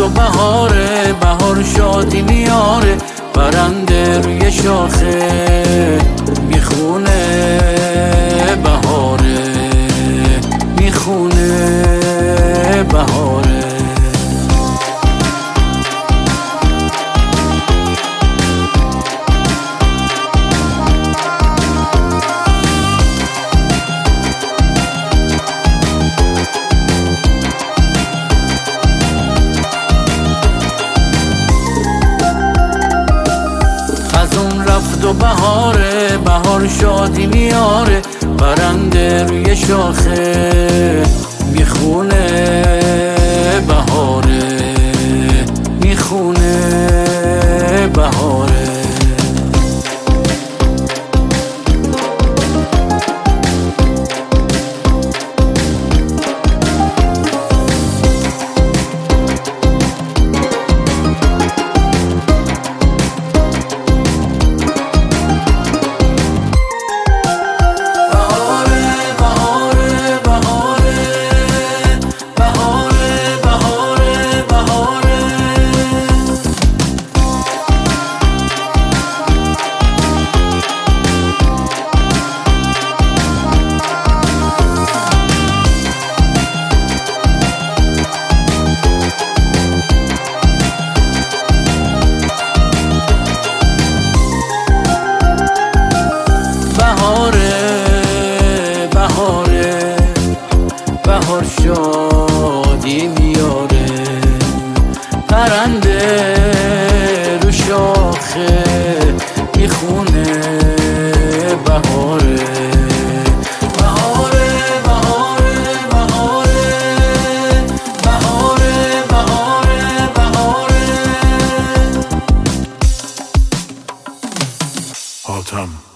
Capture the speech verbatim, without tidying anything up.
رفت و بهاره، بهار شادی میاره، پرنده روی شاخه میخونه بهاره، میخونه بهاره. خزون رفت و بهاره، بهار شادی میاره، پرنده روی شاخه میخونه بهاره، میخونه بهاره. بهار شادی میاره، پرنده رو شاخه میخونه بهاره، بهاره بهاره بهاره بهاره بهاره بهاره. حاتم